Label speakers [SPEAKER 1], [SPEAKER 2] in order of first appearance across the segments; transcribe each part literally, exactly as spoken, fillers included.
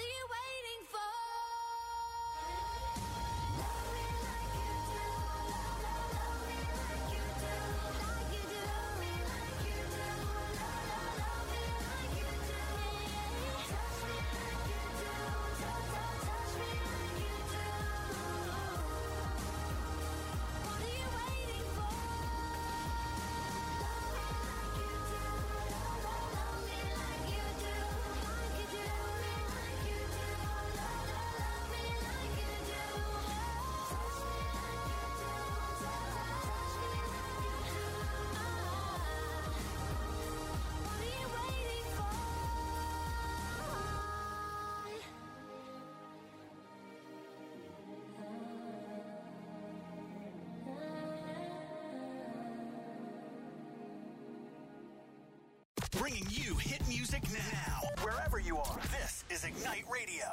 [SPEAKER 1] Bringing you hit music now. Wherever you are, this is Ignite Radio.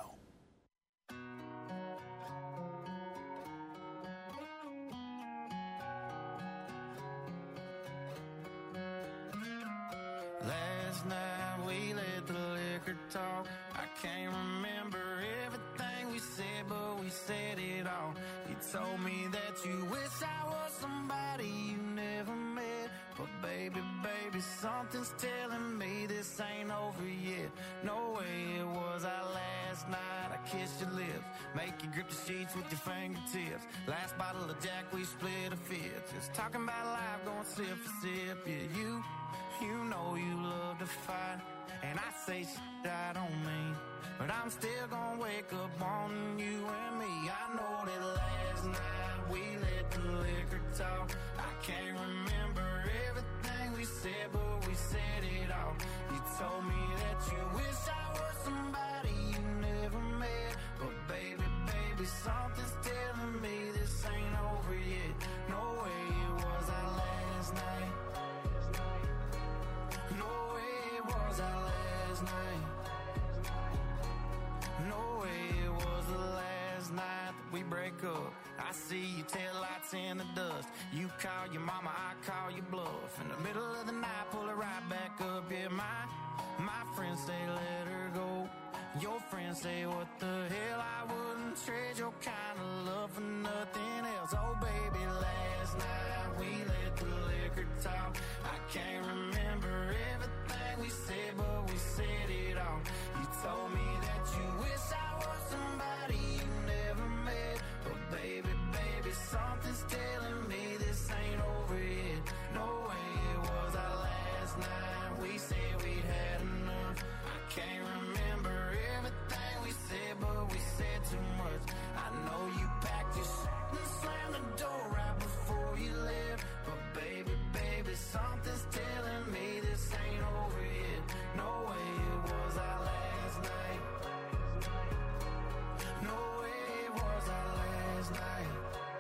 [SPEAKER 2] Last night we let the liquor talk. I can't remember everything we said, but we said it all. You told me that you wish I was somebody you never met. But baby, baby, something's telling me this ain't over yet. No way it was our last night. I kissed your lips, make you grip the sheets with your fingertips. Last bottle of Jack, we split a fifth. Just talking about life, going sip for sip. Yeah, you, you know you love to fight. And I say shit I don't mean, but I'm still gonna wake up wanting you and me. I know that last night we let the liquor talk. I can't remember everything we said, but we said it all. You told me that you wish I was somebody you never met. But baby, baby, something's telling me this ain't over yet. No way it was our last night. No way it was our last night. No way it was the last night that we break up. I see your taillights in the dust. You call your mama, I call your bluff. In the middle of the night, pull her right back up. Yeah, my, my friends say let her go. Your friends say what the hell, I wouldn't trade your kind of love for nothing else. Oh baby, last night we let the liquor talk. I can't remember everything we said, but we said it all. You told me that you wish I was somebody you never met. But baby, baby, something's telling me this ain't over yet. No way it was our last night. We said we'd had enough. I can't remember everything we said, but we said too much. I know you packed your shit and slammed the door right before you left. But baby, baby, something's telling me this ain't over yet. No way it was our last night. No way it was our last night.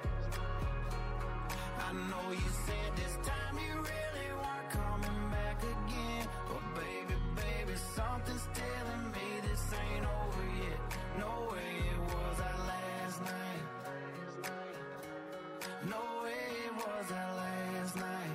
[SPEAKER 2] I know you said this time you really weren't coming back again. But baby, baby, something's telling me this ain't over yet. No way it was our last night. No way it was our last night.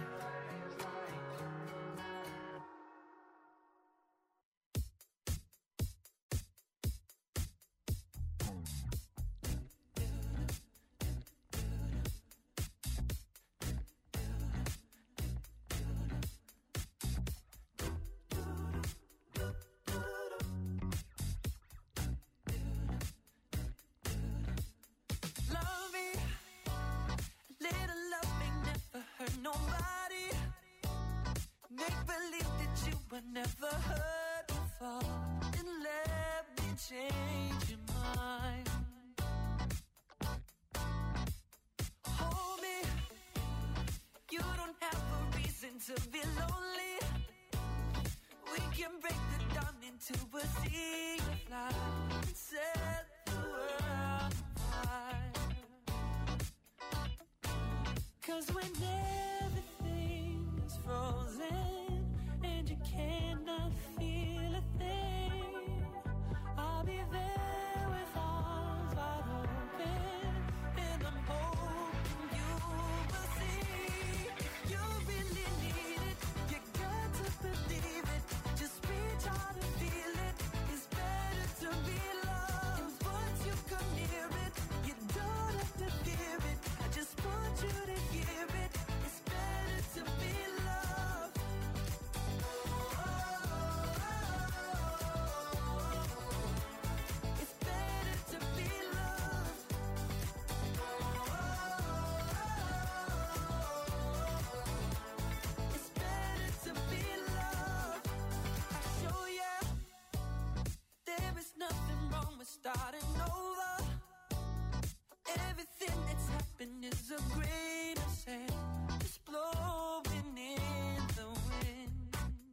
[SPEAKER 3] Nobody make believe that you were never hurt before, and let me change your mind. Hold me, you don't have a reason to be lonely. We can break the dawn into a sea of light and set the world on fire. 'Cause when everything is frozen and you cannot feel a thing, I'll be there with arms wide open, and I'm hoping you will see. You really need it, you got to believe it. Just reach out and feel it. It's better to be loved starting over. Everything that's happened is a grain of sand, just blowing in the wind.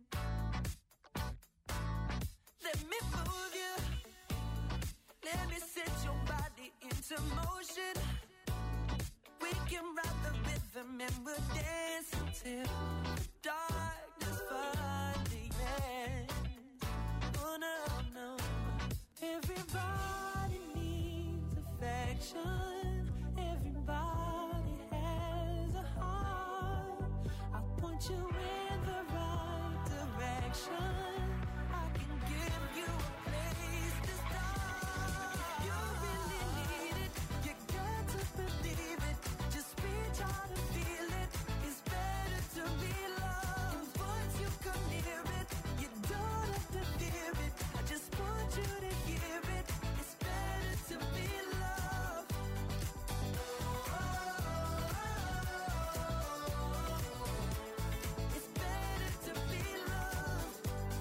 [SPEAKER 3] Let me move you, let me set your body into motion. We can ride the rhythm and we'll dance until the darkness finally ends. Oh no, no. Everybody needs affection. Everybody has a heart. I'll point you in the right direction. I can give you a place to start. You really need it. You got to believe it. Just reach out and feel it. It's better to be loved. And once you come near it, you don't have to fear it. I just want you to hear it. It's better to be loved. It's better to be loved.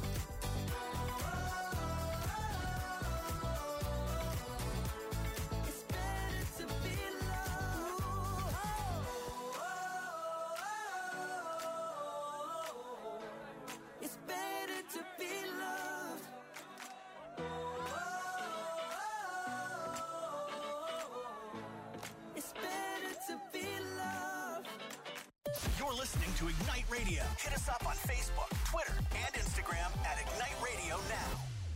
[SPEAKER 3] It's better to be loved. It's better to be loved. It's better to be loved.
[SPEAKER 1] You're listening to Ignite Radio. Hit us up on Facebook, Twitter, and Instagram at Ignite Radio Now.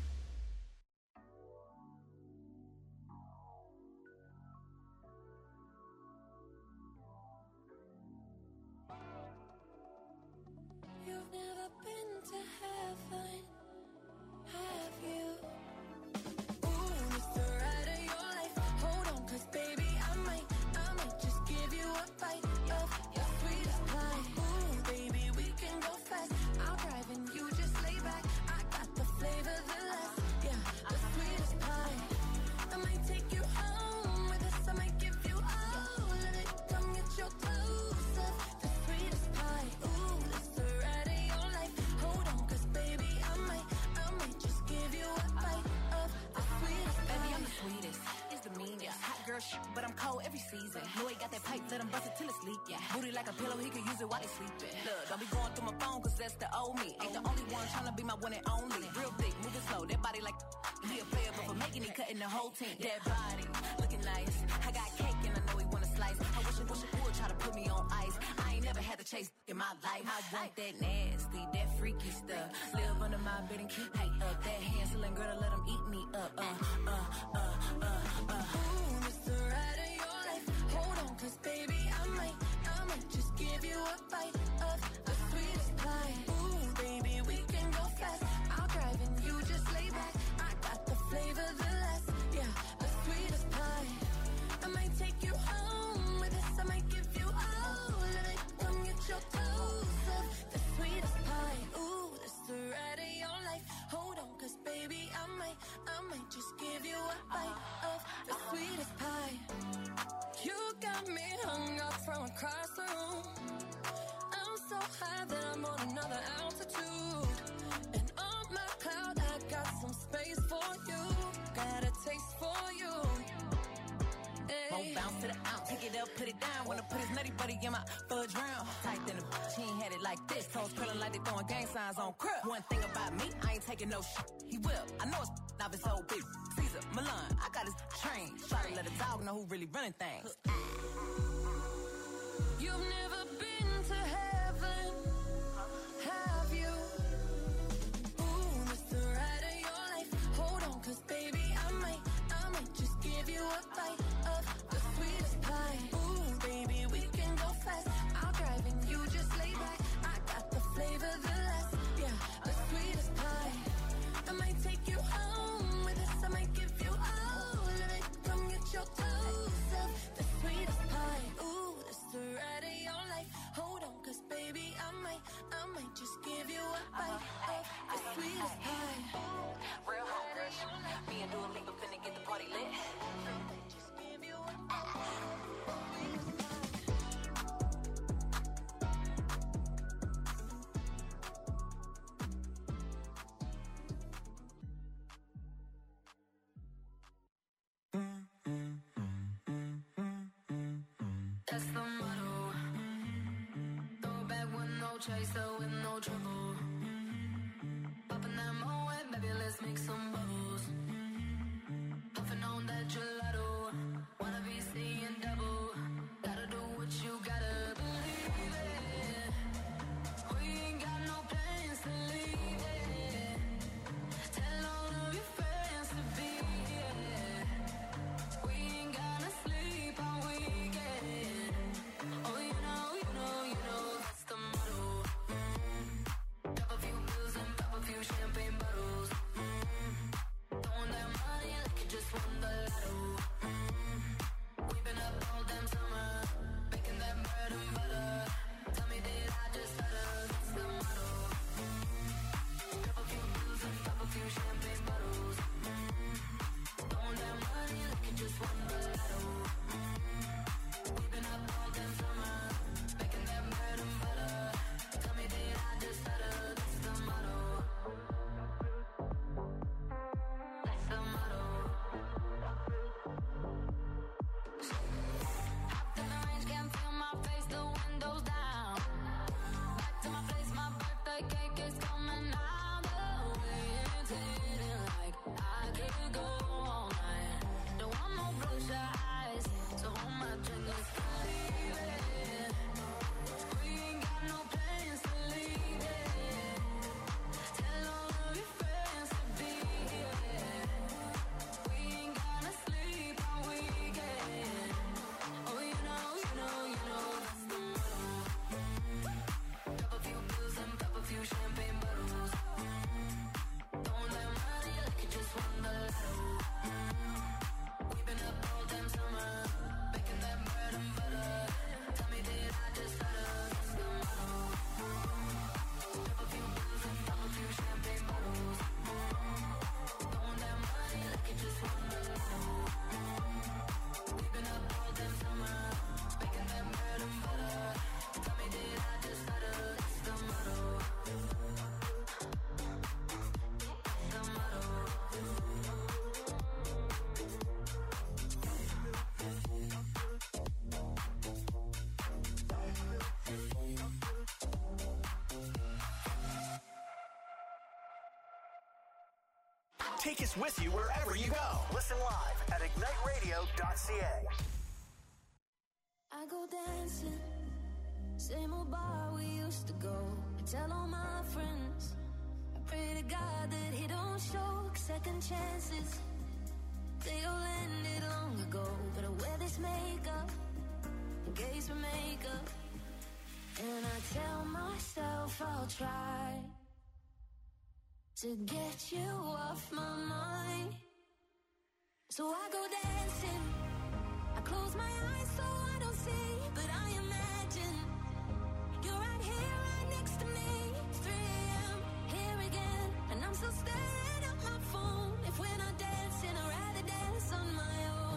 [SPEAKER 3] You've never been to heaven, have you? Ooh, it's the ride of your life. Hold on, cause baby, I might, I might just give you a bite of your sweetest pie. Ooh, baby, we can go fast. I'll drive and you just lay back. I got the flavor, the last, yeah, the sweetest pie. I might take you home with us. I might give you all of it. Come get your dose of the sweetest pie. Ooh, it's the ride of your life. Hold on, cause baby, I might, I might just give you a bite of the sweetest pie.
[SPEAKER 4] Baby, I'm the sweetest. It's the meanest. Hot girl shit, but I'm cold every season. Know he got that pipe, let him bust it till it's leak. Yeah. Booty like a pillow, he can use it while he sleeping. Look, don't be going through my phone, cause that's the old me. Ain't the only one tryna be my one and only. Real thick, moving slow, that body like he a player, but for making it, cutting the whole team. That body, looking nice. I got cake and I know he wanna slice. I wish I wish I would try to put me on ice. I ain't never had to chase in my life. I want that nasty, that freaky stuff. Live under my bed and keep me up. That Hansel girl to let him eat me up. Uh, uh, uh, uh, uh.
[SPEAKER 3] Ooh, it's the ride of your life. Hold on, cause baby, I might, I might just give you a bite of the sweetest pie. Ooh, baby, we can go fast. I'll drive and you just lay back. I got the flavor, the last, yeah, the sweetest pie. I might take you home with us. I might give you all of it. Come get your dose of the sweetest pie. Ooh, it's the ride of your life. Hold on, cause baby, I might, I might just give you a bite of the sweetest pie. You got me hung up from across the room. I'm so high that I'm on another altitude. And on my cloud, I got some space for you. Got a taste for you.
[SPEAKER 4] Won't bounce to the ounce, take it up, put it down. Wanna put his nutty buddy in my fudge round. Tight than a bitch, he ain't had it like this. Toes curling like they throwing gang signs on crib. One thing about me, I ain't taking no shit. He will, I know it's not his whole big. Caesar, Milan, I got his train. Try to let a dog know who really running things.
[SPEAKER 3] You've never been to heaven, have you? Ooh, it's the ride of your life. Hold on, cause baby, I might, I might just give you a bite of the sweetest pie. Ooh, baby, we can go fast. I'll drive and you just lay back. I got the flavor, the last, yeah, the sweetest pie. I might take you home with us. I might give you all of it. Come get your dose of the sweetest pie. Ooh, it's the ride of your life.
[SPEAKER 5] That's the motto. Throw back with no chaser, with no trouble. Popping that Moet, baby, let's make some bubbles. Puffing on that gelato. Wanna be seeing double. Gotta do what you gotta believe it. We ain't got no plans to leave it. Tell all of your friends to be here. We ain't gonna sleep all weekend. Oh, you know, you know, you know, that's the motto. Mm-hmm. Drop a few bills and pop a few champagne bottles. Mm-hmm. Throwing that money like you just won the lotto. Mm-hmm. We've been up all damn summer, making that bread and butter. Tell me, did I just stutter? That's the motto. Mm-hmm. Drop a few bills and pop a few champagne bottles. Mm-hmm. Throwing that money like you just won the lotto. Mm-hmm. We've been up all damn summer, making that bread and butter. Tell me, did I just stutter? That's the motto. That's the motto. Hopped in the range, can't feel my face, the windows down. Back to my place, my birthday cake is coming out. The way it's hitting like I could go all night. Don't want no bloodshot eyes, so hold my drink, let's leave it. We ain't got no plans to leave it. Tell all of your friends to be here. We ain't gonna sleep all weekend. Oh, you know, you know, you know, that's the motto. Mm-hmm. Drop a few bills and pop a few champagne bottles. Mm-hmm. Throwing that money like you just won the lotto. Mm-hmm. We've been up all damn summer, making that bread and butter. Tell me, did I just stutter? That's the motto. Mm-hmm. Drop a few bills and pop a few champagne bottles. Mm-hmm. Throwing that money like you just won the lotto. Mm-hmm. We've been up all damn summer, making that bread and butter. Tell me, did I just stutter? That's the motto. That's the motto.
[SPEAKER 1] Take us with you wherever you go. Listen live at ignite radio dot c a.
[SPEAKER 3] I go dancing, same old bar we used to go. I tell all my friends, I pray to God that he don't show second chances. They all ended long ago, but I wear this makeup in case we make up. And I tell myself I'll try to get you off my mind. So I go dancing, I close my eyes so I don't see, but I imagine you're right here, right next to me. three a.m. here again, and I'm still staring at my phone. If we're not dancing, I'd rather dance on my own.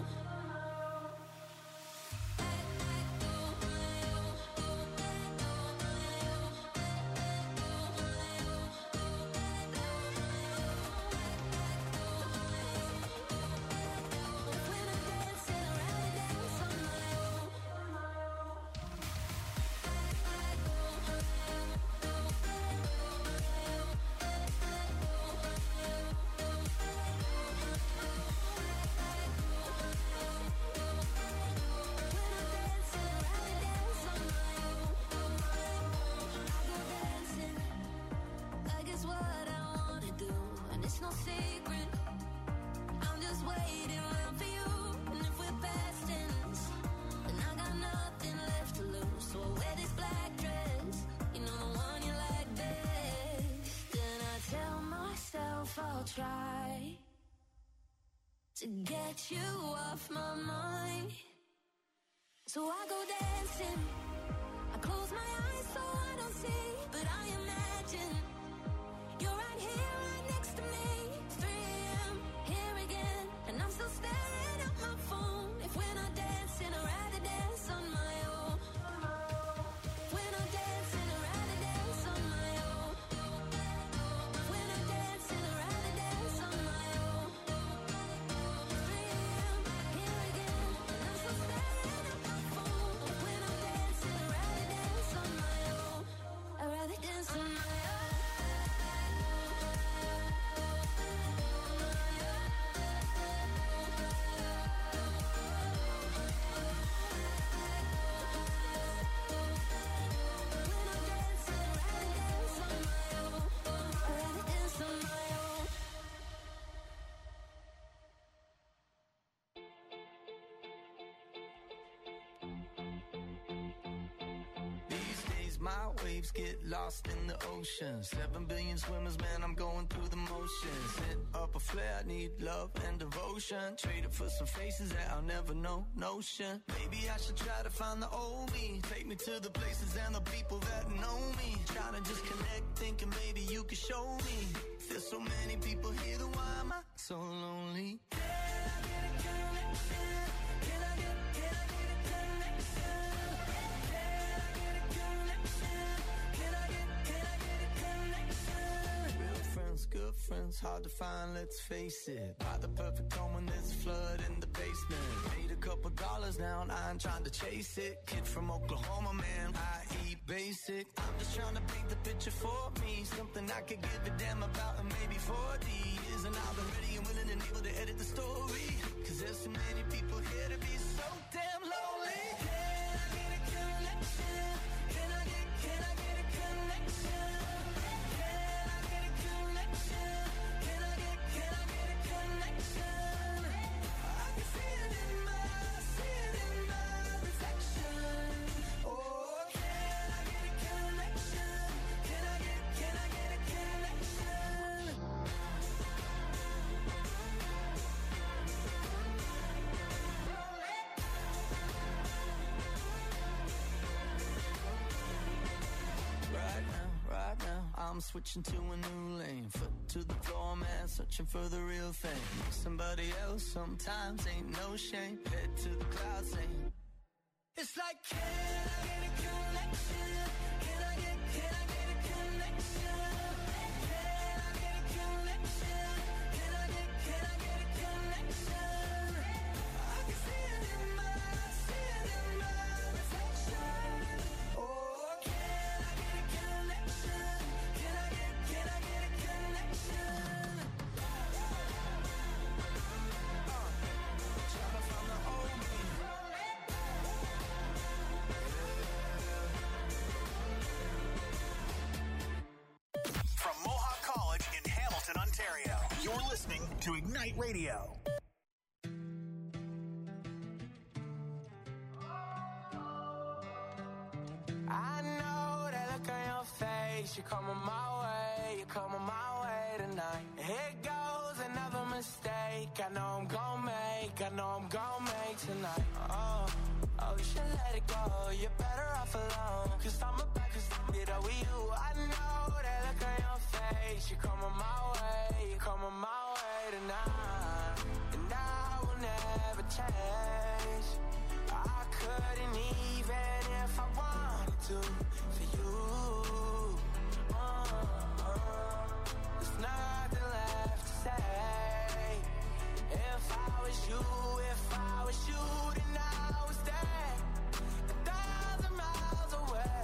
[SPEAKER 3] It's no secret, I'm just waiting around for you. And if we're past tense, then I got nothing left to lose. So I wear this black dress, you know the one you like best. Then I tell myself I'll try to get you off my mind. So I go dancing, I close my eyes so I don't see, but I imagine you're right here, right next to me. three a.m. here again, and I'm still staring at my phone. If we're not dancing, I'd rather dance on my own. If we're not dancing, I'd rather dance on my own. If we're not dancing, I'd rather dance on my own. three a.m. here again, and I'm still staring at my phone. If we're
[SPEAKER 2] my waves get lost in the ocean. Seven billion swimmers, man, I'm going through the motions. Hit up a flare, need love and devotion. Trade it for some faces that I'll never know, notion. Maybe I should try to find the old me. Take me to the places and the people that know me. Trying to just connect, thinking maybe you could show me. There's so many people here, then why am I so lonely? Good friends, hard to find, let's face it. Buy the perfect home when there's a flood in the basement. Made a couple dollars now and I ain't trying to chase it. Kid from Oklahoma, man, I eat basic. I'm just trying to paint the picture for me. Something I could give a damn about in maybe forty years. And I'll be ready and willing and able to edit the story. Cause there's so many people here to be so damn lonely. Can I get a connection? Can I get, can I get a connection? I'm switching to a new lane. Foot to the floor, man, searching for the real thing. Somebody else sometimes ain't no shame. Head to the clouds, saying it's like, can I get a connection? Can I get, can I get a connection? Can I get a connection? Can I get, can I get a connection? I can see it in my, see it in my reflection. Oh, can I get a connection?
[SPEAKER 1] From Mohawk College in Hamilton, Ontario, you're listening to Ignite Radio.
[SPEAKER 2] I know that look on your face. You're coming my way, you're coming my way tonight. Here goes another mistake. I know I'm gonna make, I know I'm gonna make tonight. Oh, oh, you should let it go. You're better off alone. Cause I'm about to get up with you. I know that look on your face. You're coming my way, you're coming my way tonight. And I will never change. I couldn't even if I wanted to for you. Uh, uh, there's nothing left to say. If I was you, if I was you, then I was there, a thousand miles away.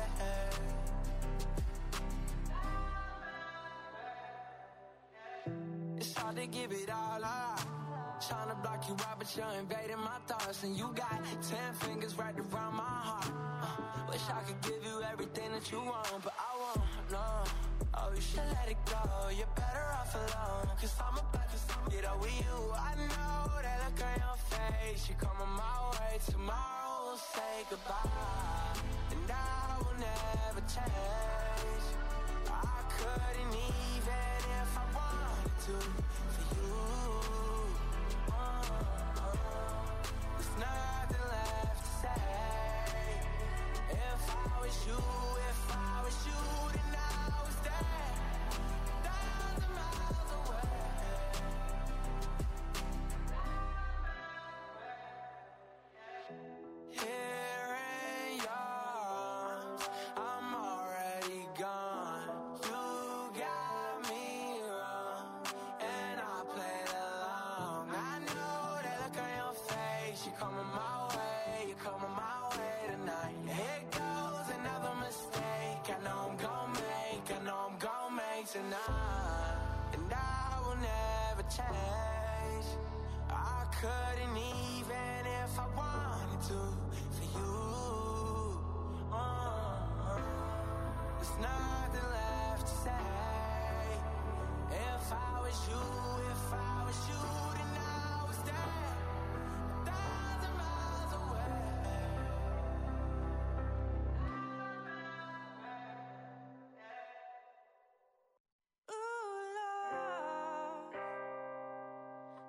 [SPEAKER 2] It's hard to give it all up. Trying to block you out, but you're invading my thoughts. And you got ten fingers right around my heart. uh, Wish I could give you everything that you want, but I won't, no. Oh, you should let it go, you're better off alone. Cause I'm about to get up with you. I know that look on your face. You're coming my way, tomorrow we'll say goodbye. And I will never change. I couldn't even if I wanted to for you. There's nothing left to say. If I was you, if I was you, then I was there, a thousand miles away. Here in yours, I'm already gone. You got me wrong, and I played along. I know that look on your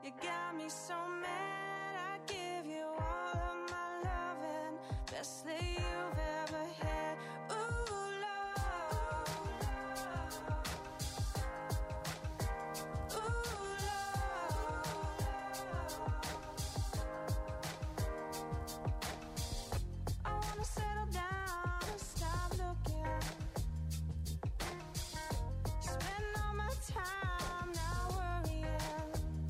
[SPEAKER 3] You got me so mad, I give you all of my loving, best that you've ever had. Ooh, Lord. Ooh, Lord. I wanna settle down and stop looking. Spend all my time now worrying.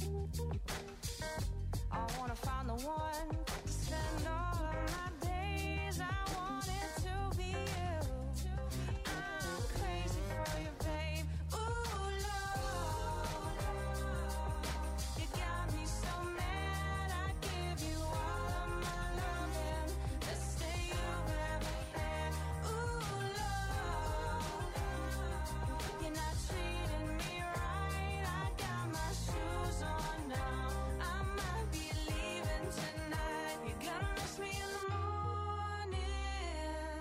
[SPEAKER 3] I wanna find the one to spend all of my days. I want it to be you. I'm crazy for you, babe. Ooh, Lord. You got me so mad, I give you all of my loving, best that you've ever had. Ooh, Lord. You're not treating me right. I got my shoes on now. I might be leaving tonight. You're gonna miss me in the morning.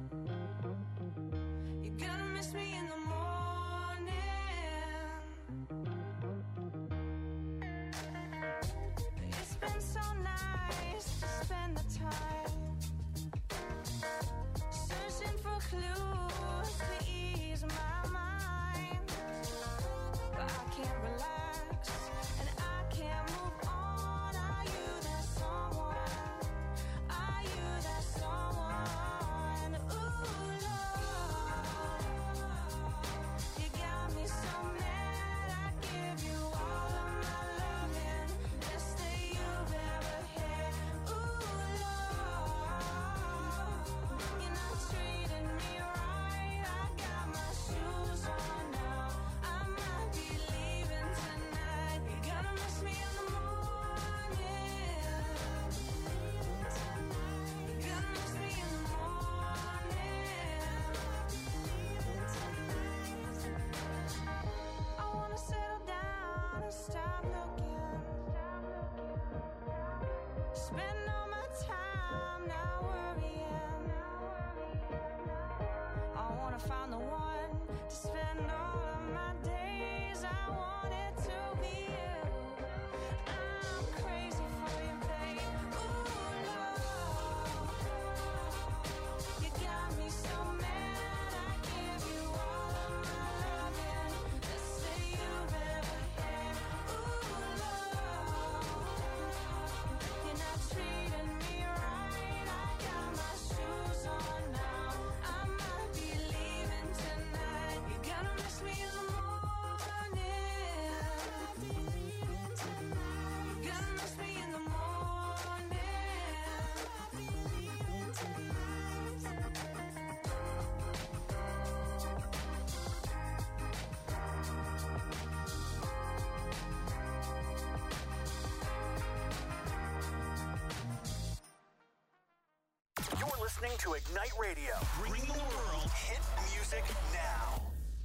[SPEAKER 3] You're gonna miss me in the morning. It's been so nice to spend the time searching for clues to ease my mind, but I can't relax and I can't move on. Are you that someone? Are you that someone? Ooh, Lord. You got me so mad, I give you all of my loving, best that you've ever had. Ooh, Lord. You're not treating me right. I got my shoes on now. I might be leaving tonight. You're gonna miss me in the morning. You're gonna miss me in the morning. I wanna settle down and stop looking. Spend all my time now worrying. I wanna find the one to spend all of my days. I want it to be you. I'm crazy for you, babe. Ooh, Lord. You got me so mad, I give you all of my loving, best that you've ever had. Ooh, Lord. You're not treating me right. I got my shoes on now. I might be leaving tonight. You're gonna miss me in the morning. You're gonna miss me in the
[SPEAKER 1] You're listening to Ignite Radio, bringing the world hit music now.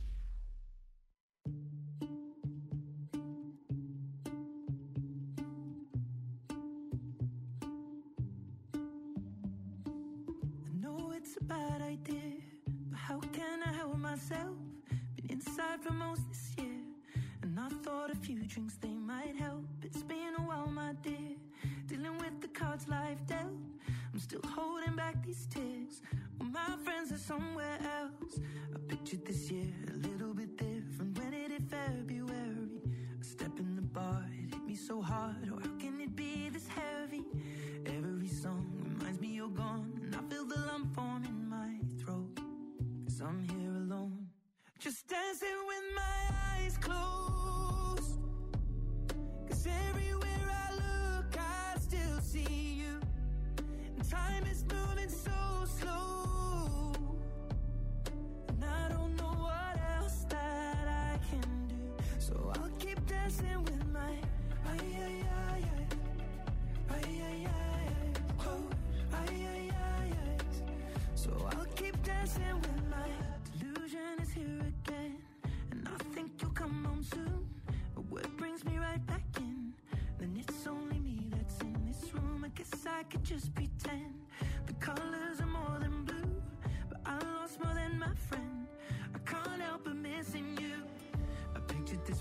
[SPEAKER 3] I know it's a bad idea, but how can I help myself? Been inside for most this year, and I thought a few drinks they might help. It's been a while, my dear, dealing with the cards life dealt. I'm still holding back these tears. Well, my friends are somewhere else. I pictured this year a little bit different. When it hit February, a step in the bar, it hit me so hard. Oh, how can it be this heavy? Every song reminds me you're gone, and I feel the lump form in my throat. Cause I'm here alone, just dancing with my eyes closed. Cause everywhere I look, I still see you. And time is moving so slow, and I don't know what else that I can do. So I'll keep dancing with my ay ay ay ay ay ay ay oh ay ay ay ay. So I'll keep dancing with my delusion is here again, and I think you'll come home soon. But what brings me right back in? Then it's only me that's in this room. I guess I could just pretend the colors are more than blue, but I lost more than my friend. I can't help but missing you. I pictured this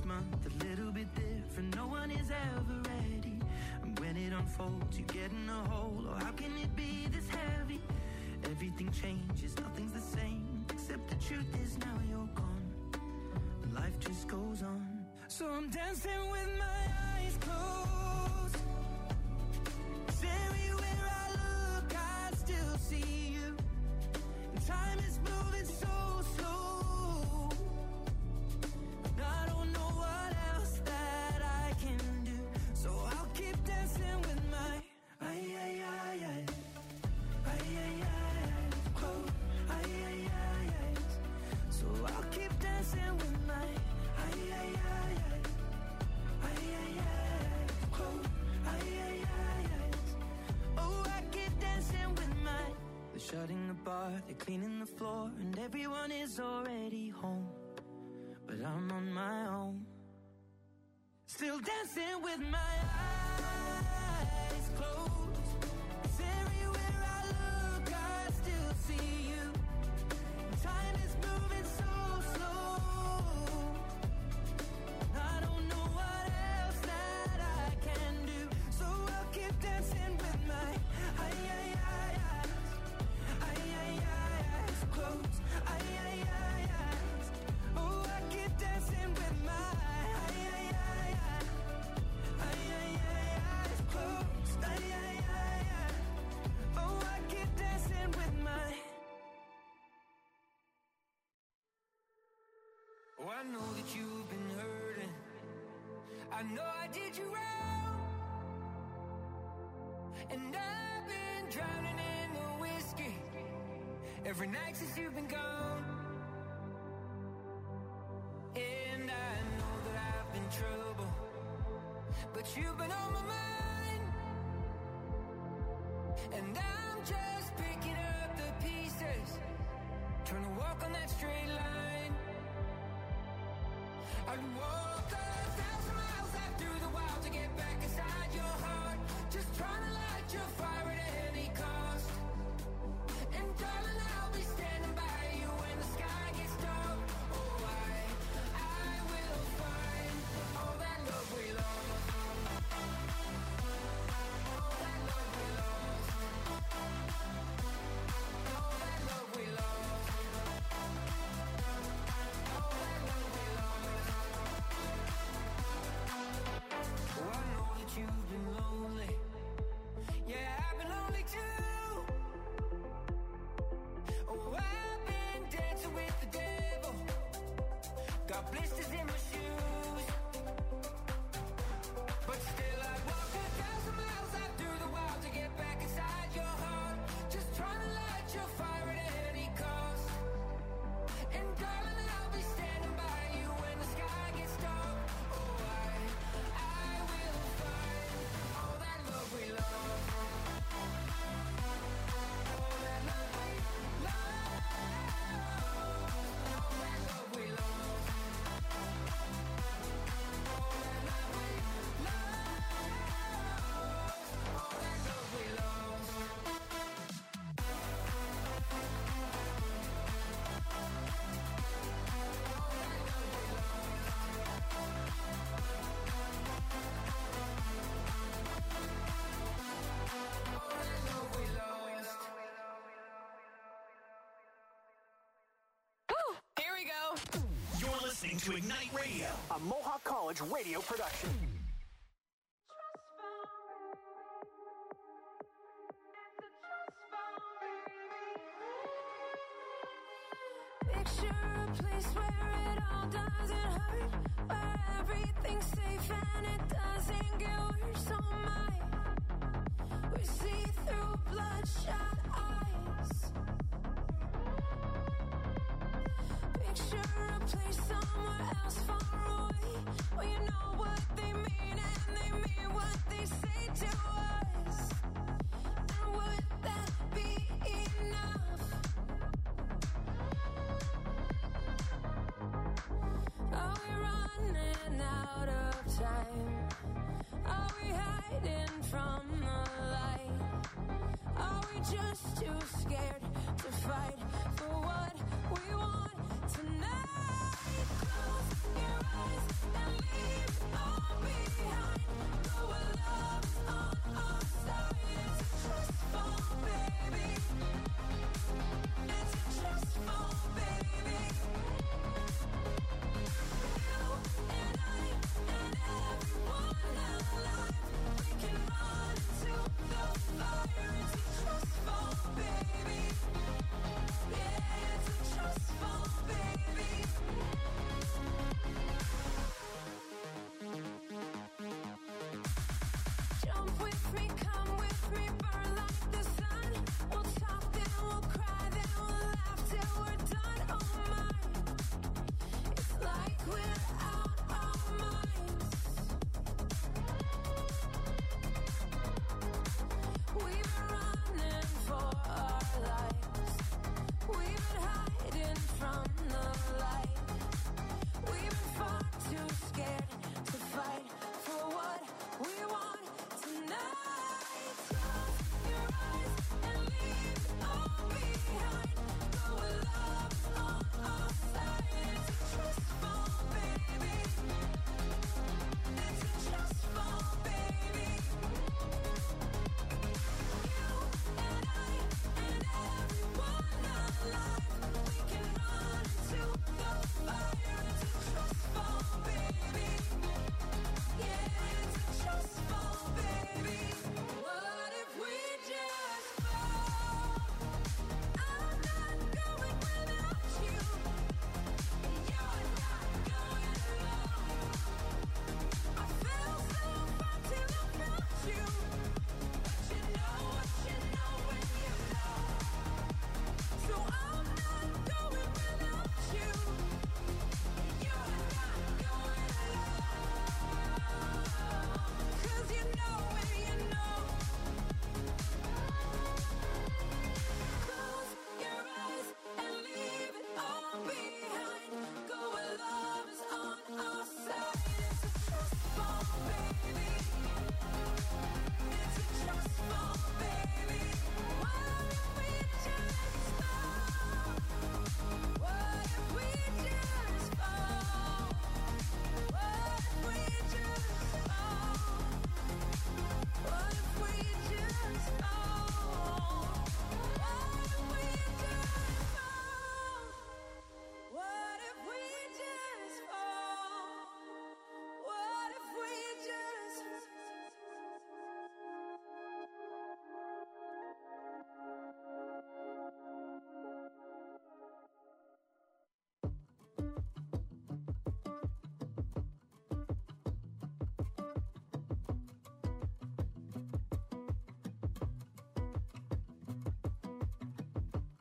[SPEAKER 2] month a little bit different. No one is ever ready. And when it unfolds, you get in a hole. Oh, how can it be this heavy? Everything changes, nothing's the same. Except the truth is now you're gone. And life just goes on. So I'm dancing with my eyes closed. 'Cause everywhere I look, I still see you. And time is moving so slow. And I don't know what else that I can do. So I'll keep dancing with my ay, ay, ay, ay. Ay, ay, ay, ay. Close. Ay, ay, ay, ay. So I'll keep dancing with my ay, ay, ay, ay. Ay, ay, ay. Close. Ay, ay, ay, ay. Oh, I keep dancing with my. They're shutting the bar, they're cleaning the floor, and everyone is already home. But I'm on my own, still dancing with my eyes closed. 'Cause everywhere I look, I still see you. Time is moving so slow. I don't know what else that I can do. So I'll keep dancing with my ay, ay, ay, ay. Ay, ay, ay, eyes closed. Ay, ay, ay, eyes. Oh, I keep dancing with my ay, ay, ay, ay. Ay, ay, ay, eyes closed. Ay, ay, ay, ay. Oh, I keep dancing with my.
[SPEAKER 6] Oh, I know that you've been hurting. I know I did you wrong. And I've been drowning in the whiskey every night since you've been gone. And I know that I've been trouble, but you've been on my mind. And I'm just picking up the pieces, trying to walk on that straight line. I'd walk a thousand miles out through the wild to get back inside your heart, just trying to light your fire at any cost. And darling, I'll be standing by you when the sky gets dark. Oh, I, I will find all that love we lost. All that love we lost. All that love we lost. All that love we lost. Oh, I know that you've been lonely. Yeah, I've been lonely too. Oh, I've been dancing with the devil. Got blisters in my shoes. But still I'd walk a thousand miles out through the wild to get back inside your heart, just trying to light your fire at any cost. And darling, I'll be standing by you when the sky gets dark. Oh, I, I will find all that love we lost. All that love we lost. All that love we lost. All that love we lost. All that love we lost.
[SPEAKER 4] Here we go.
[SPEAKER 1] You're listening to Ignite Radio, a Mohawk College radio production.
[SPEAKER 3] Picture a place where it all doesn't hurt, where everything's safe and it doesn't get worse. Oh my, we see through bloodshot eyes. Picture a place somewhere else far away, where you know what they mean and they mean what they say to us. And would that be enough? Are we running out of time? Are we hiding from the light? Are we just too scared to fight for what we want tonight? Close your eyes and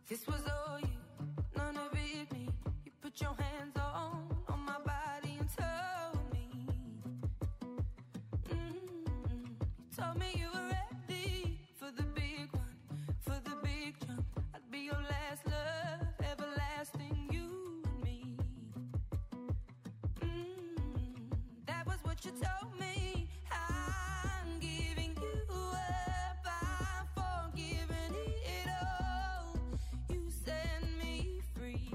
[SPEAKER 3] This was all you, none of it me. You put your hands on, on my body and told me. Mm-hmm. You told me you were ready for the big one, for the big jump. I'd be your last love, everlasting, you and me. Mm-hmm. That was what you told me. I'm giving you up, I'm forgiving it all. You set me free.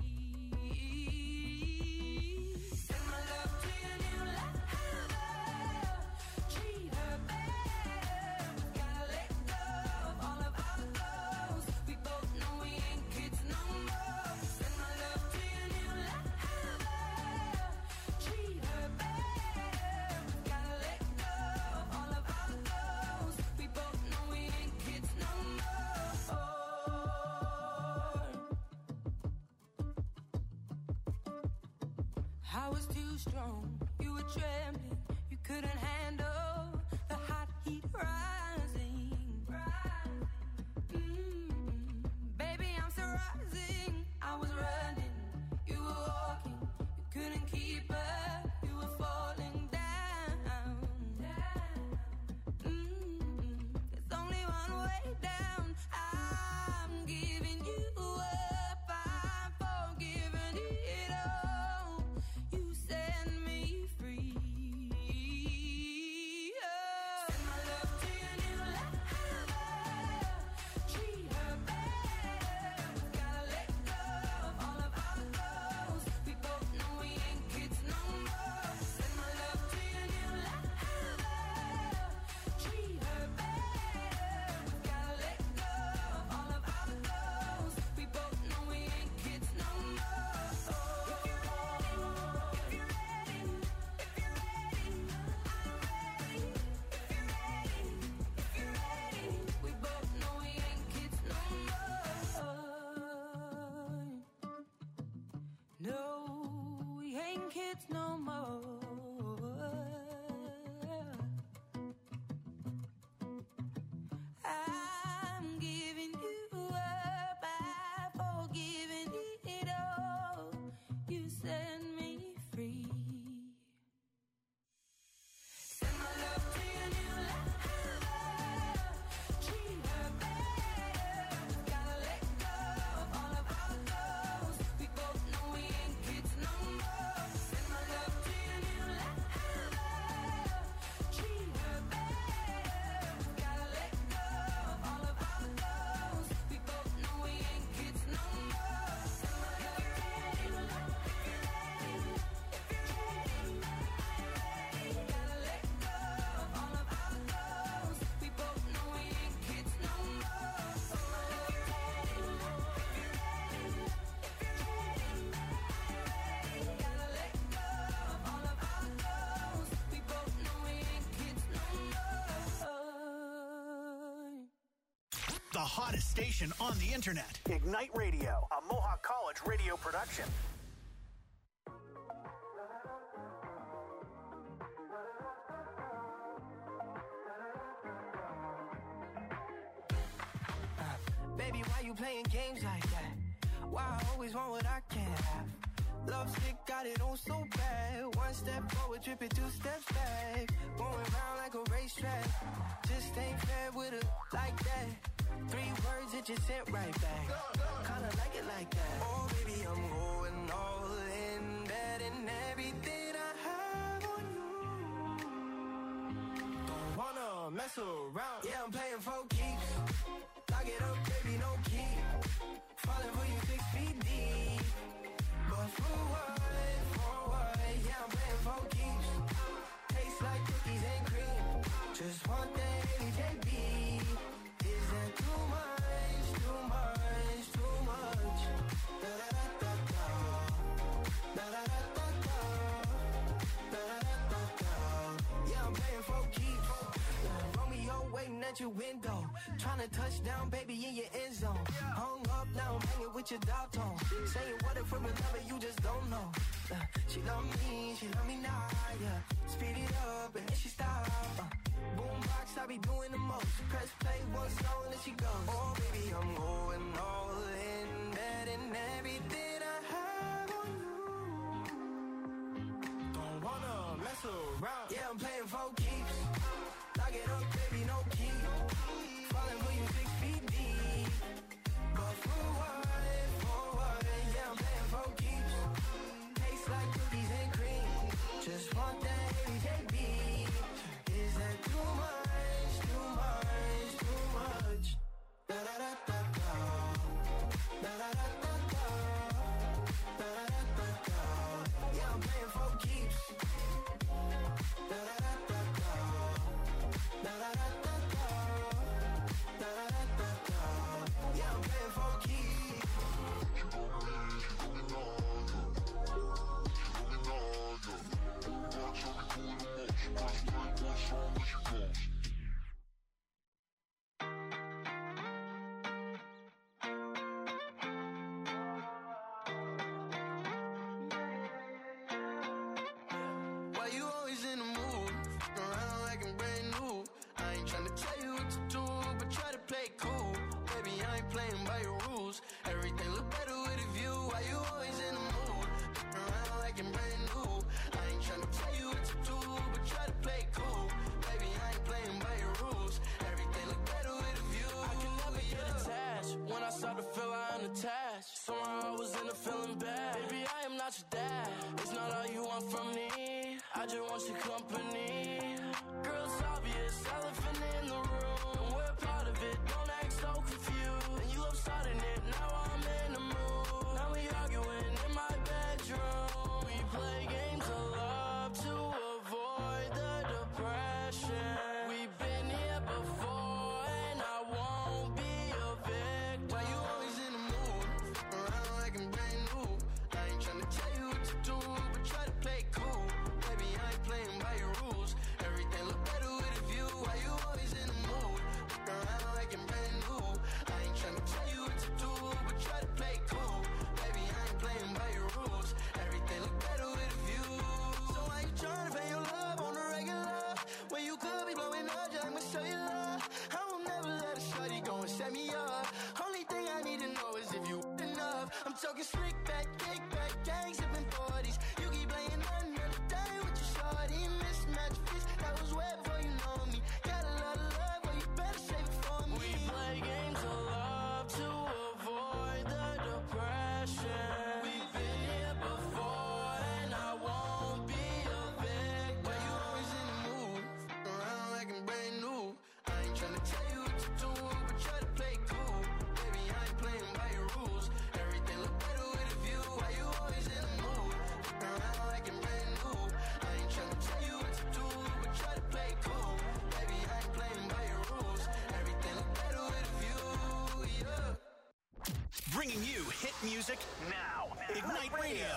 [SPEAKER 3] Send my love to your new lover. Treat her better. Gotta let go of all of our goals. We both know we ain't kids no more. Send my love to your new lover. Treat her better. Gotta let go of all of our goals. We both know we ain't kids no more. I was too strong, you were trembling, you couldn't handle the hot heat rising. Mm, baby, I'm still rising. I was running, you were walking, you couldn't keep up, you were falling down. Mm, there's only one way down. I'm giving you up, I'm forgiving it all. You set me free. Oh. Send my love to your new lover. Treat her better. Gotta let go of all of our goals. We both know we ain't kids no more. Send my love to your new lover. Treat her better. Gotta let go of all of our goals. We both know we ain't kids no more. If you're ready, if you're ready, if you're ready, I'm ready. If you're ready, if you're ready, we both know we ain't kids no more. No, we ain't kids no more. I'm giving you up, I'm forgiving it all. You set me free. Send my love to your new lover. Treat her better. Gotta let go of all of our goals. We both know we ain't kids no more. Send my love to your new lover. Treat her better. Gotta let go of all of our goals. We both know we ain't kids no more. Send my love to your new lover. If you're ready, if you're ready, I'm ready. Gotta let go of all of our goals. We both know we ain't kids no more. Send my love to your new lover. If you're ready, if you're ready, I'm ready. Gotta let go of all of our goals. We both know we ain't kids no more.
[SPEAKER 1] The hottest station on the internet. Ignite Radio, a Mohawk College radio production.
[SPEAKER 2] Baby, why you playing games like that? Why I always want what I can't have? Love sick, got it on so bad. One step forward, tripping two steps back. Going round like a racetrack. Just ain't fair with her like that. Three words that you sent right back. Kinda like it like that. Oh, baby, I'm going all in. Betting everything I have on you. Don't wanna mess around. Yeah, I'm playing for keeps. Lock it up, baby, no key. Falling for you six feet deep. But for what, for what? Yeah, I'm playing for keeps. Tastes like cookies and cream. Just one thing, J B. Is that too much, too much, too much? Da-da-da-da-da. Da-da-da-da-da. Da-da-da-da-da. Yeah, I'm playing for keeps. Romeo waiting at your window. Tryna touch down, baby, in your end zone. Hung up now, I'm hanging with your dog tone. Saying what if we're in love and you just don't know. Uh, she love me, she love me now, yeah. Speed it up and then she stop. Uh, boombox, I be doing the most. Press play one song and then she goes. Oh, baby, I'm going all in.
[SPEAKER 7] to tell you what to do, but try to play it cool. Baby, I ain't playing by your rules. Everything look better with a view. Why you always in the mood? Around like I'm brand new. I ain't trying to tell you what to do, but try to play it cool. Baby, I ain't playing by your rules. Everything look better with a view.
[SPEAKER 8] I can never get attached. When I start to feel I unattached, somehow I was in a feeling bad. Baby, I am not your dad. It's not all you want from me. I just want your company. Girl, it's obvious, elephant in the room. And we're part of it, don't act so confused. And you love starting it, now I'm in the mood. Now we arguing in my bedroom. We play games of love to avoid the depression. We've been here before and I won't be a victim.
[SPEAKER 7] Why you always in the mood? Around like I'm brand new. I ain't trying to tell you what to do, but try to play it cool. Baby, I ain't playing by your rules. Everything look better with a view. Why you always in the mood? Around like I'm brand new. I ain't trying to tell you what to do, but try to play it cool. Baby, I ain't playing by your rules. Everything look better with a view. So why you trying to pay your love on the regular? When you could be blowing up, just like my cellular. I will never let a shorty go and set me up. Only thing I need to know is if you enough. I'm talking slick back, kick back, gang sipping forties. You keep playing another day with your shorty. Mismatch fish, that was way before you know me. Got a lot of love, but you better save it for me.
[SPEAKER 8] We play games of love to avoid the depression. We've been here before and I won't be a victim.
[SPEAKER 7] Why you always in the mood? Around like I'm brand new. I ain't trying to tell you what to do, but try to play it cool. Baby, I ain't playing by your rules. Everything look better with a view. Why you always in the mood? Around like I'm brand new. I ain't trying to tell you what to do, but try to play it cool. Baby, I ain't playing by your rules. Everything look better with a view, yeah.
[SPEAKER 1] Bringing you hit music now. Ignite Radio.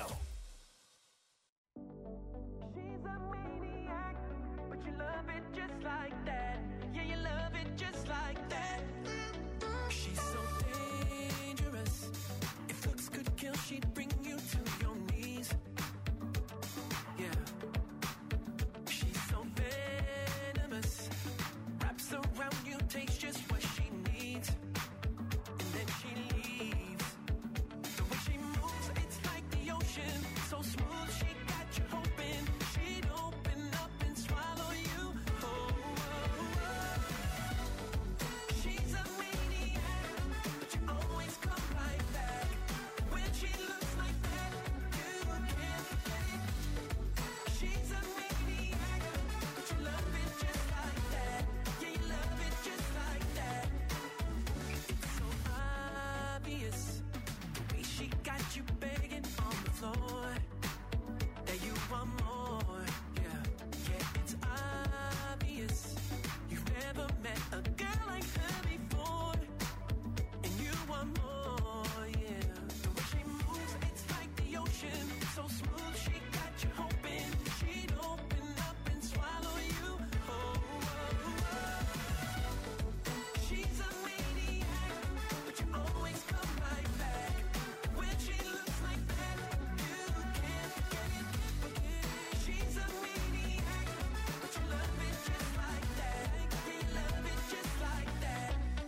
[SPEAKER 3] She's a maniac, but you love it just like that. Yeah, you love it just like that. She's so dangerous. If looks could kill, she'd bring you to your knees. Yeah. She's so venomous. Wraps around you, takes just what she needs. And then she leaves. The way she moves, it's like the ocean. So smooth, she got you hoping she'd open up and swallow you. Oh, oh, oh. She's a maniac, but you always come right back. When she looks like that, you can't forget it. She's a maniac, but you love it just like that. Yeah, you love it just like that. It's so obvious, the way she got you begging on the floor, that you want more. Yeah, yeah, it's obvious. You've never met a girl like her before, and you want more. Yeah, the way she moves, it's like the ocean. So smooth, she got you hoping she'd open up and swallow you. Oh, oh, oh. She's a maniac, but you always come right back. When she looks like that, you can't forget it. She's a maniac, but you love it just like that. Yeah, you love it just like that.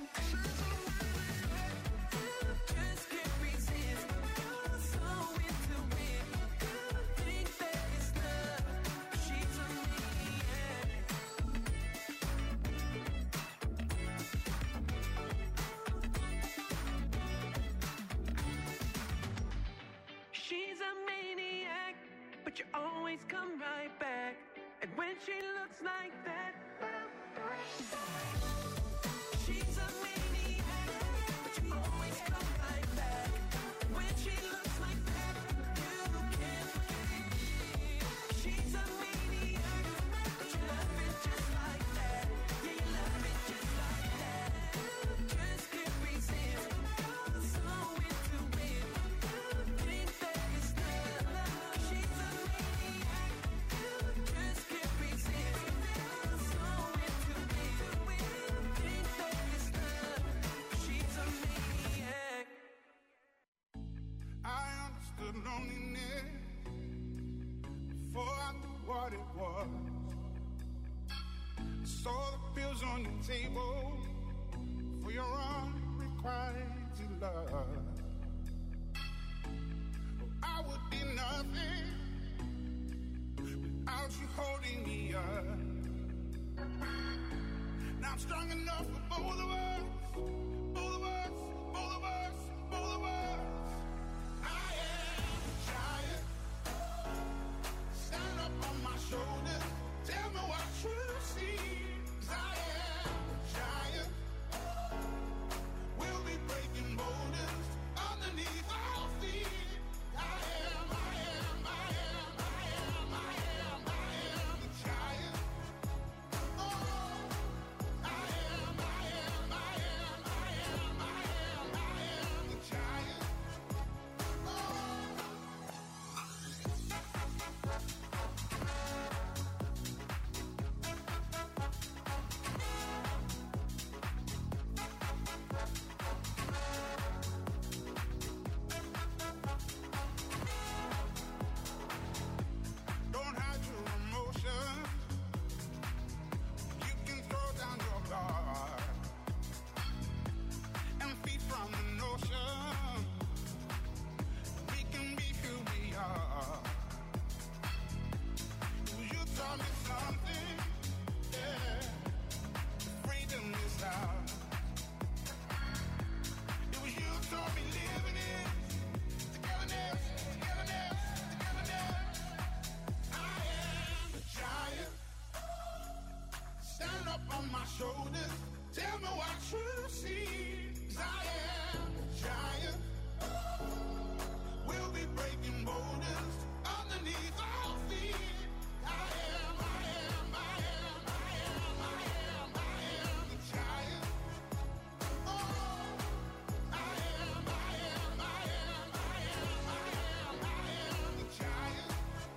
[SPEAKER 3] Just can't resist. You're so into it. Think that it's love. She's a maniac. She's a maniac, but you always come right back. And when she looks like that, she's a maniac, but you always come right back. When she looks like that, you can't forget it. She's a maniac, but you love it just like that. Yeah, you love it just like that. Just can't resist. You're so into it. Think that it's love. She's a maniac. Just can't resist. You're so into it. Think that it's love.
[SPEAKER 9] pills on the table for your unrequited love. I would be nothing without you holding me up. Now I'm strong enough for both of us, both of us, both of us, both of us. I am a giant. Stand up on my shoulders. Tell me what you see. 'Cause I am a giant. We'll be breaking boulders underneath our feet. I am, I am, I am, I am, I am, I am a giant. Oh, I am, I am, I am, I am, I am, I am a giant. Don't hide your emotions. You can throw down your guard and feed from the notion. We can be who we are. You taught me something, yeah. Freedom is ours. It was you taught me living it. Togetherness, togetherness, togetherness. I am a giant. Stand up on my shoulders. Tell me what you see. 'Cause I am a giant. We'll be breaking boulders underneath our feet. I am, I am, I am, I am, I am, I am a giant. Oh, I am, I am, I am, I am, I am, I am a giant.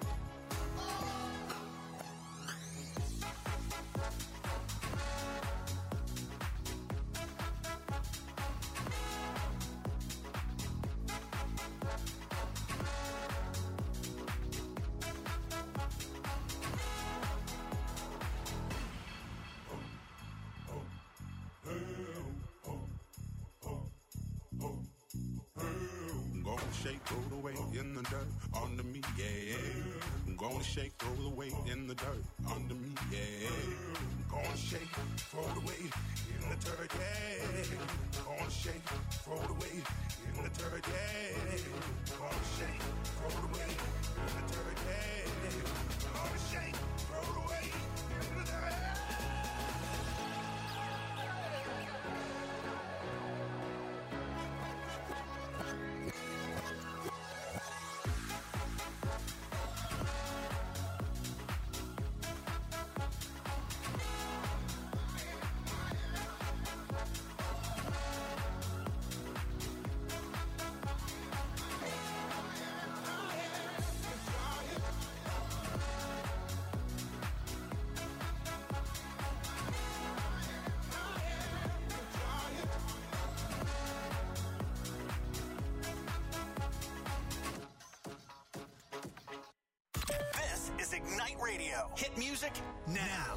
[SPEAKER 9] I'm gonna shake, throw the weight in the dirt under me, yeah. I'm gonna shake, throw the weight in the dirt under me, yeah. I'm gonna shake, throw the weight in the dirt, yeah. I'm gonna shake, throw the weight in the dirt, yeah. I'm gonna shake, throw the weight in the dirt, yeah. I'm gonna shake, throw the weight in the dirt.
[SPEAKER 1] This is Ignite Radio. Hit music now.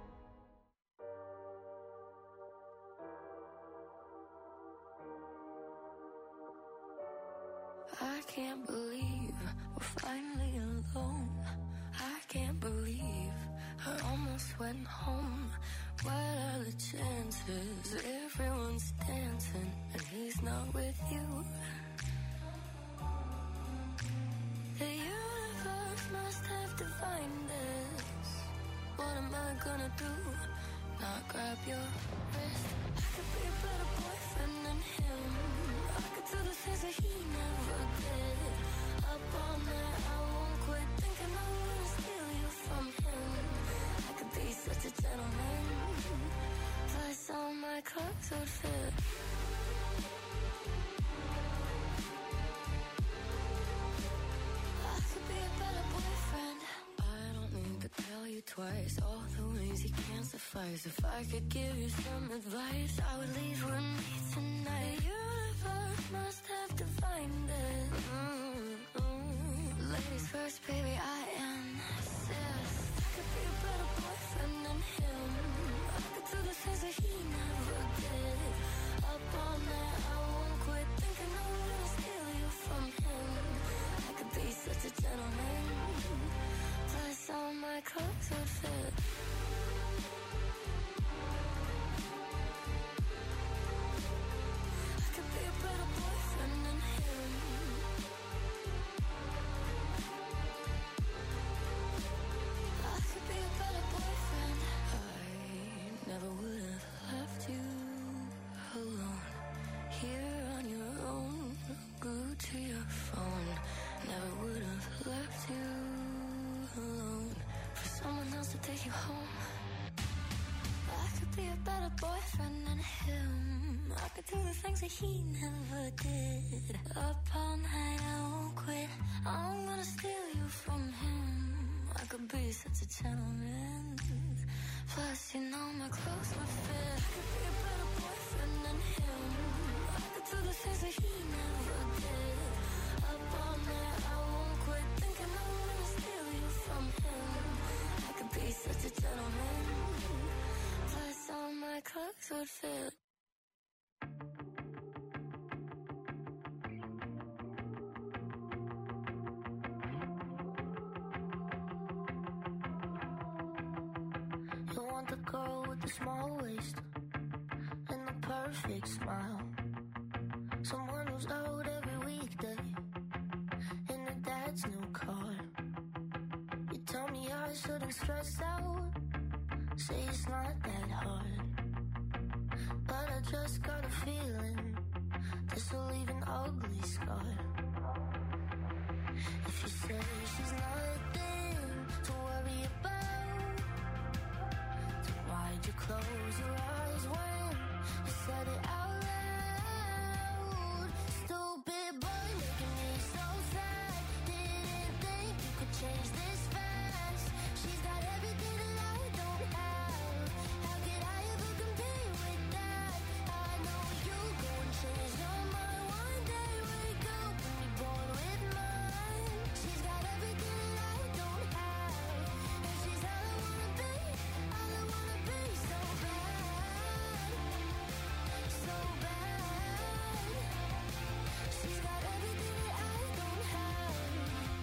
[SPEAKER 5] I can't believe we're finally alone. I can't believe I almost went home. What are the chances? Everyone's dancing and he's not with you. The universe must have divined this. What am I gonna do? Not grab your wrist. I could be a better boyfriend than him. I could do the things that he never did. Up all night, I won't quit thinking I'm gonna steal you from him. I could be such a gentleman. Plus all my clothes would fit. I could be a better boyfriend. I don't need to tell you twice all the ways you can't suffice. If I could give you some advice, I would leave with me tonight. The universe must have divined it. Mm-hmm. Ladies first, baby, I insist. I could be a better boyfriend than him. I could do
[SPEAKER 3] do the things that he never did. Up all night, I won't quit. I'm gonna steal you from him. I could be such a gentleman. Plus, you know my clothes would fit. I could be a better boyfriend than him. I could do the things that he never did. Up all night, I won't quit. Thinking I'm gonna steal you from him. I could be such a gentleman. Plus, all my clothes would fit. You want the girl with the small waist and the perfect smile. Someone who's out every weekday in her dad's new car. You tell me I shouldn't stress out. Say it's not that hard. But I just got a feeling this will leave an ugly scar. If you say she's nothing to worry about, then why'd you close your eyes when you said it out loud? Stupid boy making me so sad. Didn't think you could change this fast. She's got everything that I don't have. How could I ever compete with that? I know you go and change your mind one day. Wake up and be born with mine. She's got everything that I don't have, and she's all I wanna be, all I wanna be. So bad, so bad. She's got everything that I don't have.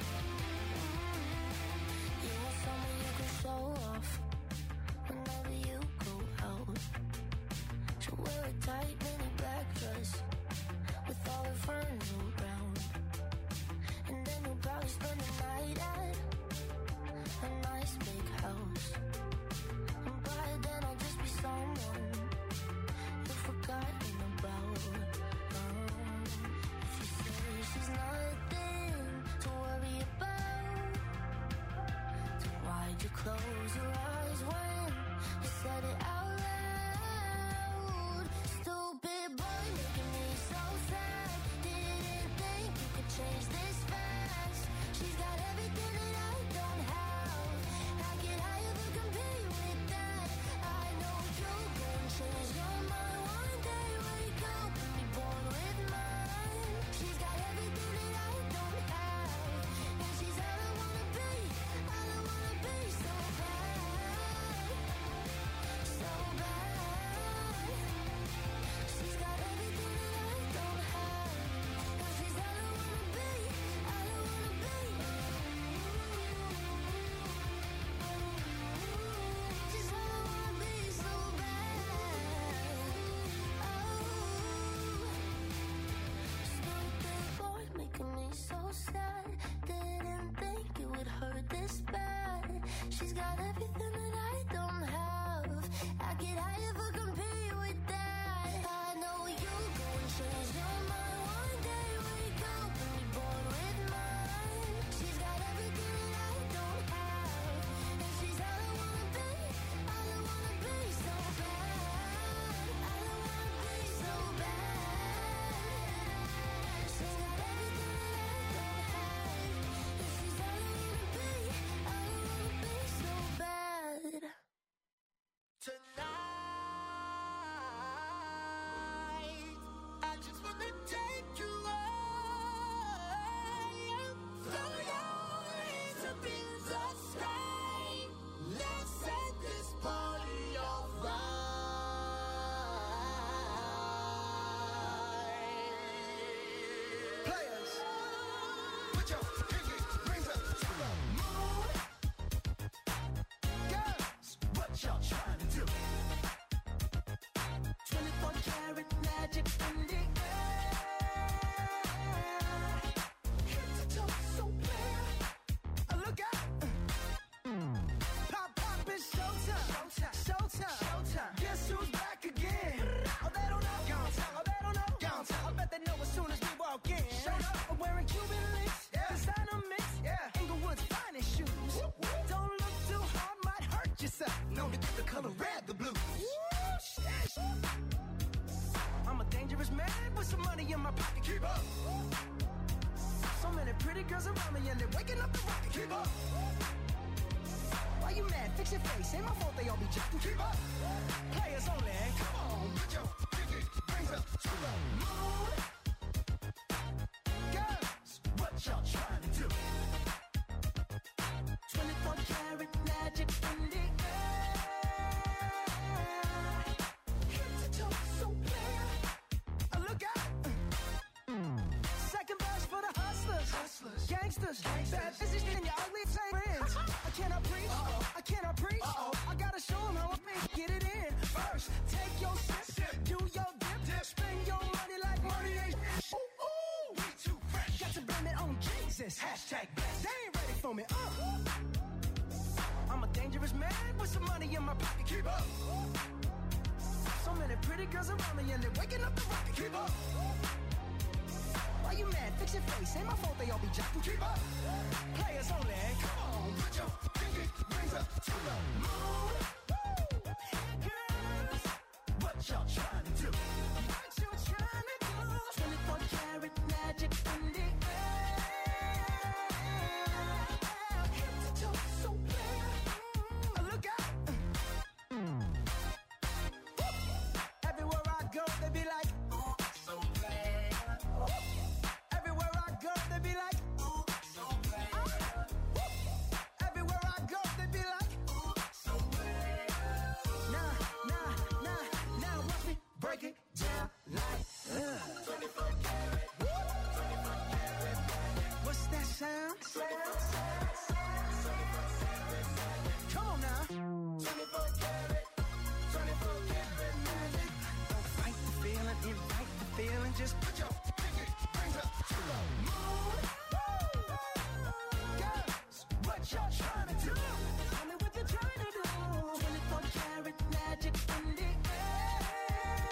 [SPEAKER 3] You want someone you can show off whenever you go out. She'll wear a tight mini black dress with all her friends around, and then you'll probably spend the night at a nice big house. And by then I'll just be someone you've forgotten about. Um, if you say she's nothing to worry about, then why'd you close your eyes when you said it out loud? Stupid boy making me so sad. Didn't think you could change this fast. She's got everything that I don't have. How could I ever compete with that? I know you'll go and change your mind one day. Wake up and be born with mine. She's got everything that I don't have, and she's all I wanna be, all I wanna be. So bad, so bad. She's got everything that I don't have, and she's all I wanna be, all I wanna be. She's all I wanna be, so bad. Oh, stupid boy making me so sad. Didn't think it would hurt this bad. She's got everything that I don't have. How could I ever compete with that? I know you'll go and change your mind one day. Wake up and be born with mine. She's got everything that I don't have, and she's all I wanna be, all I wanna be. So bad, all I wanna be. So bad. She's got everything that I don't have, and she's all I wanna be, all I wanna be. So bad.
[SPEAKER 6] Tonight, I just wanna take you high. Throw your hands up in the sky. Let's set this party on fire. Players, put your pinky rings up to the moon. Girls, what y'all trying to do? twenty-four karat magic in the air. Head to toe, so clear. Uh, Look out. Pop, pop, it's showtime. Showtime. Showtime. Guess who's back again? Oh, they don't know. Gone time. Oh, they don't know. Gone time. I bet they know as soon as we walk in. Showed up. I'm wearing Cuban links. Yeah. Designer mix. Yeah. Inglewood's finest shoes. Whoop, whoop. Don't look too hard, might hurt yourself. Known to get the color red, the blues. I'm a dangerous
[SPEAKER 10] money in my pocket. Keep up. So many pretty girls around me and they're waking up the rocket. Keep up. Why you mad? Fix your face. Ain't my fault they all be jacking. Keep up. Players only. Come on, put your pinky rings up to the moon. Girls, what y'all trying to do? twenty-four karat magic in the air. Head to toe, so clear. Uh, look out. Second verse for the hustlers, hustlers. Gangsters, Gangsters. Bad business and your ugly friends. I cannot preach, Uh-oh. I cannot preach. Uh-oh. I gotta show them how I make get it in. First, take your sip, sip. Do your dip, dip, spend your money like money ain't. Ooh, ooh, we too fresh. Got to blame it on Jesus. Hashtag blessed. They ain't ready for me. Uh. I'm a dangerous man with some money in my pocket. Keep up. So many pretty girls around me and they're waking up the rocket. Keep up. Why you mad? Fix your face. Ain't my fault they all be jacking. Keep up. Players only. Come on, put your pinky rings up to the moon. Woo! Girls, what y'all trying to do? What you trying to do? twenty-four karat magic in the air. Head to toe, so clear. Mm, look out. Mm. Everywhere I go, they be like, ooh, so glad. Everywhere I go, they be like, ooh, so glad. Everywhere I go, they be like, ooh, so glad. Nah, nah, nah, now watch me break it down like, uh. twenty-four karat, twenty-four karat. What's that sound? Come on now. twenty-four karat, twenty-four karat magic. Don't fight the feeling, invite the feeling, just put your